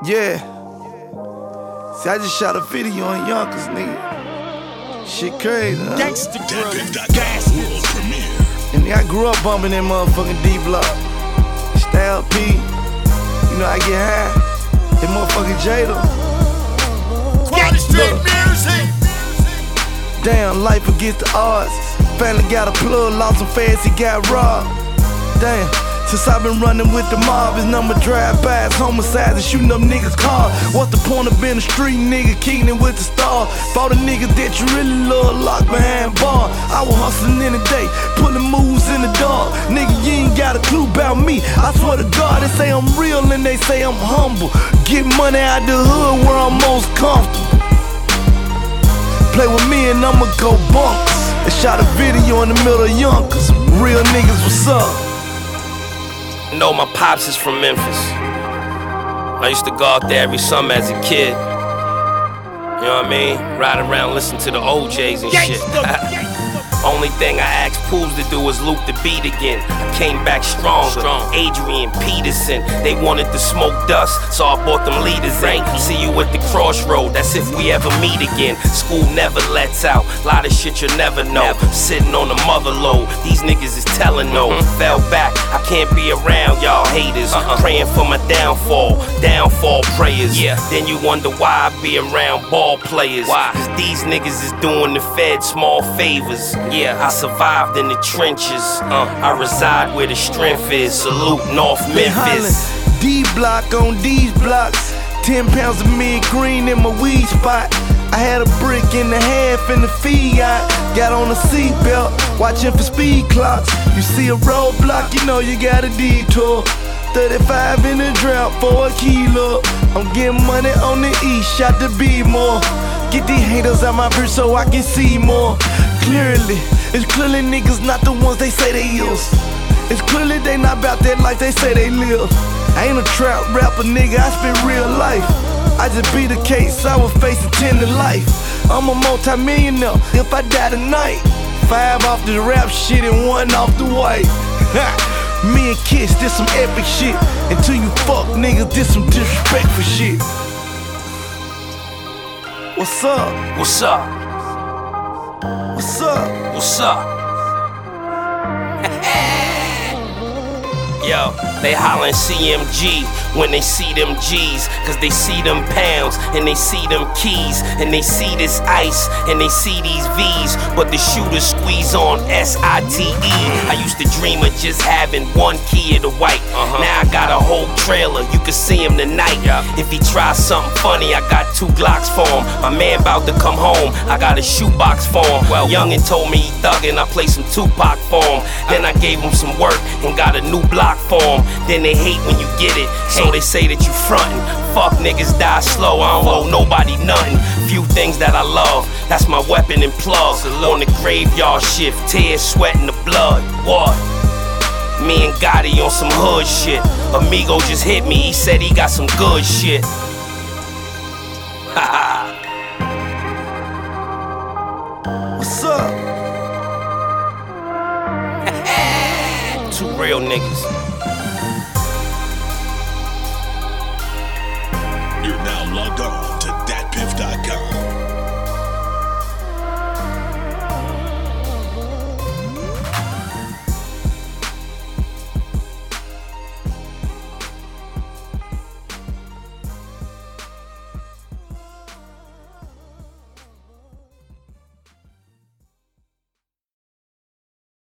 Yeah. See, I just shot a video on Yonkers, nigga. Shit crazy, huh? Gangsta World premiere. And nigga, I grew up bumping that motherfucking D-Block. Style P. You know, I get high. That motherfucking Jada. Quality Street music. Damn, life against the odds. Finally got a plug, lost him fast, he got robbed. Damn. Since I've been running with the mob, his number drive-bys, homicides, and shooting up niggas' cars. What's the point of being a street nigga, kicking it with the star? For the niggas that you really love, locked behind bar. I was hustling in the day, pulling moves in the dark. Nigga, you ain't got a clue about me. I swear to God, they say I'm real and they say I'm humble. Get money out the hood where I'm most comfortable. Play with me and I'ma go bonkers. They shot a video in the middle of Yonkers. Real niggas, what's up? No, my pops is from Memphis. I used to go out there every summer as a kid. You know what I mean? Ride around, listen to the OJs and shit. Only thing I asked Pools to do was loop the beat again. I came back stronger. Adrian Peterson, they wanted to smoke dust, so I bought them leaders in. See you at the crossroad, that's if we ever meet again. School never lets out, lot of shit you'll never know. Sitting on the mother load, these niggas is telling no. Fell back, I can't be around y'all haters. Praying for my downfall prayers. Then you wonder why I be around ball players. Cause these niggas is doing the Fed small favors. I survived in the trenches. I reside where the strength is. Salute North Memphis. D-Block on these blocks. 10 pounds of mid green in my weed spot. I had a brick and a half in the Fiat. Got on a seatbelt, watching for speed clocks. You see a roadblock, you know you got a detour. 35 in the drought for a kilo. I'm getting money on the east, shot to be more. Get these haters out my bitch so I can see more. Clearly, it's clearly niggas not the ones they say they is. It's clearly they not about that life they say they live. I ain't a trap rapper, nigga, I spit real life. I just beat the case, I was facing 10 to life. I'm a multi-millionaire if I die tonight. 5 off the rap shit and 1 off the white. Me and Kiss did some epic shit. Until you fuck niggas did some disrespectful shit. What's up? What's up? What's up? What's up? Yo, they hollin' CMG when they see them G's. Cause they see them pounds and they see them keys. And they see this ice and they see these V's. But the shooters squeeze on SITE. I used to dream of just having one key of the white. Now I got a whole trailer, you can see him tonight. If he tries something funny, I got 2 Glocks for him. My man about to come home, I got a shoebox for him. Well, Youngin told me he thuggin', I played some Tupac for him. Then I gave him some work and got a new block for him. Then they hate when you get it, so they say that you frontin'. Fuck niggas die slow, I don't owe nobody nothing. Few things that I love, that's my weapon and plug. On the graveyard shift, tears, sweat, and the blood. What? Me and Gotti on some hood shit. Amigo just hit me, he said he got some good shit. What's up? 2 real niggas. You're now logged on